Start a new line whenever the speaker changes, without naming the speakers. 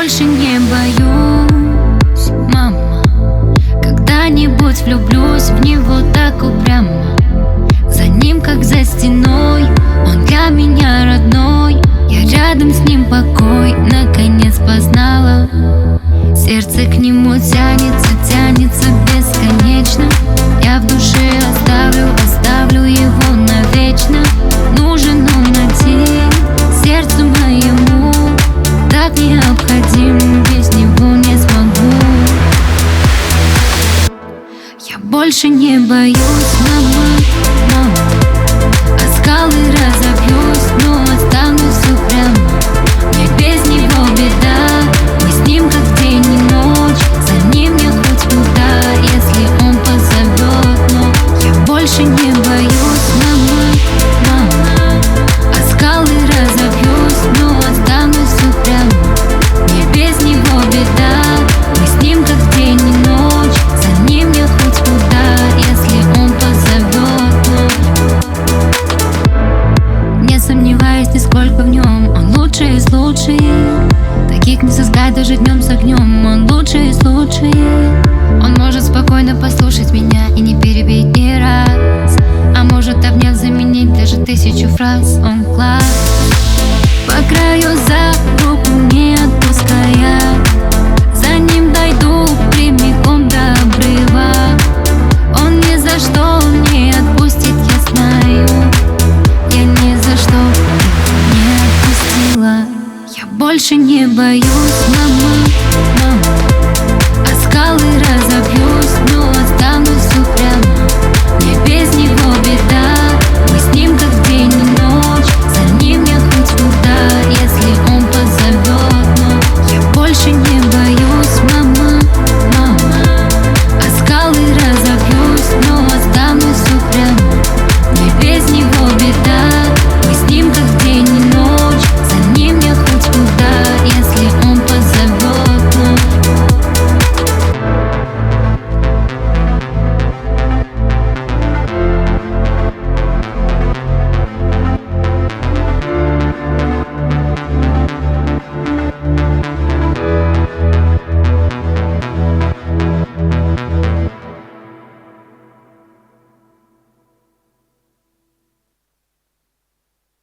больше не боюсь, мама. Когда-нибудь влюблюсь в него так упрямо. За ним, как за стеной, он для меня родной. Я рядом с ним покой наконец познала. Сердце к нему тянется, тянется бесконечно. Я в душе оставлю его навечно. Нужен он один сердцу моему, так необходим, без него не смогу. Я больше не боюсь, мама. А скалы разобьюсь, но останусь упрямо. Мне без него беда, мы с ним как день и ночь. За ним я хоть куда, если он позовет. Но я больше не боюсь, мама. А скалы разобьюсь, но останусь упрямо. Мне без него беда, мы с ним как день и ночь. За ним я хоть куда, если он позовет. Не сомневаюсь нисколько в нем, он лучший из лучших. Таких не сыскать даже днем с огнем, он лучший из лучших. Он может спокойно послушать меня и не перебить ни раз, а может, обняв, заменить даже 1000 фраз. Он класс. По краю за руку не отпуская, за ним дойду прямиком до обрыва. Он ни за что не отпустит, я знаю. Я ни за что не отпустила. Я больше не боюсь, мама.